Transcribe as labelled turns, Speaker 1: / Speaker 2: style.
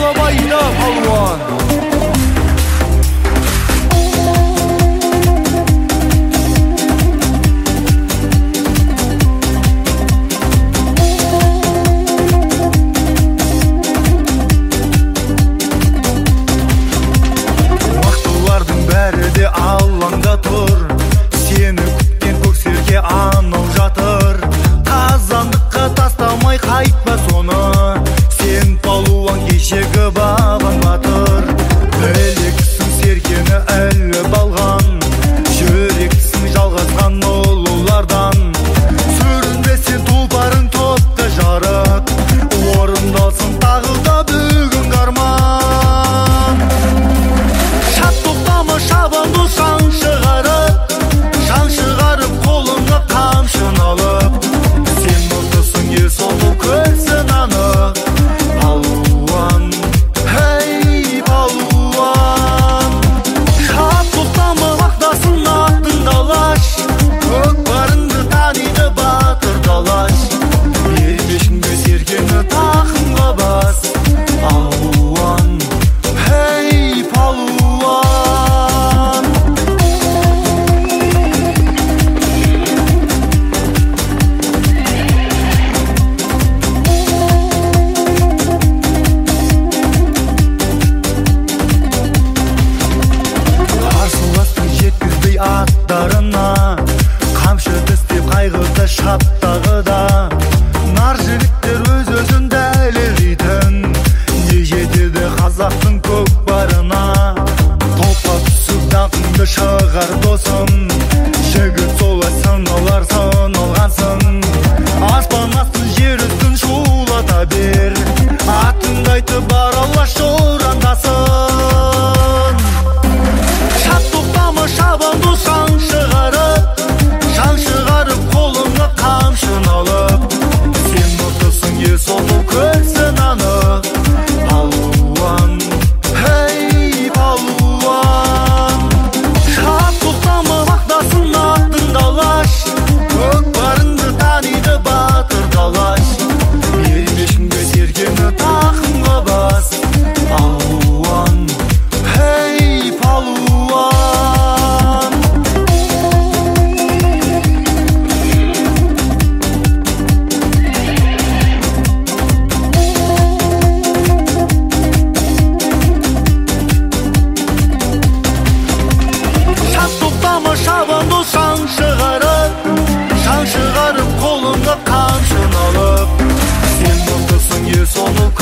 Speaker 1: Алабайда палуан. Вақтылардың бәрі де алаңда тұр, сені күткен көксерке анау жатыр. Қазандыққа тастамай қайтпа соны, сен палуан кешегі бабаң батыр. Білексің серкені іліп алған, жүрексің жалғасқан ұлылардан. Сүрінбесен тұлпарың топты жарық, орындалсын тағы да бүгін арман. Шат тоқтама шабанды шаң шығарып, қолыңа қамшын алып. Сен мықтысың, ел соңы көрсін анық. Палуан, хей палуан. Шат тоқтама мақтасын аттың далаш, көкпарыңды таниды батыр далаш. Ермешіңді серкені тақымға бас. Палуан, хей палуан. Қарсыластың жеткізбей аттарына, қамшы тістеп қайғырды шаптағыда. Нар жігіттер өз-өзін дәлелдейтін, не жетеді қазақтың көкпарына. Топқа түсіп даңқыңды шығар досым, жігіт солай сыналар сыналғансың. Аспан астын жер үстін шулата бер, атыңды айтып бар алаш ұрандасын. Шат тоқтама шабанды шаң шығарып, қолыңа қамшын алып. Сен мықтысың, ел соңы көрсін анық. Палуан, хей палуан. Шат тоқтама мақтасын аттың далаш, көкпарыңды таниды батыр далаш. Ермешіңді серкені тақымға бас. Палуан, хей палуан. Шат тоқтама шабанды шаң шығарып, қолыңа қамшын алып. Сен мықтысың, ел соңы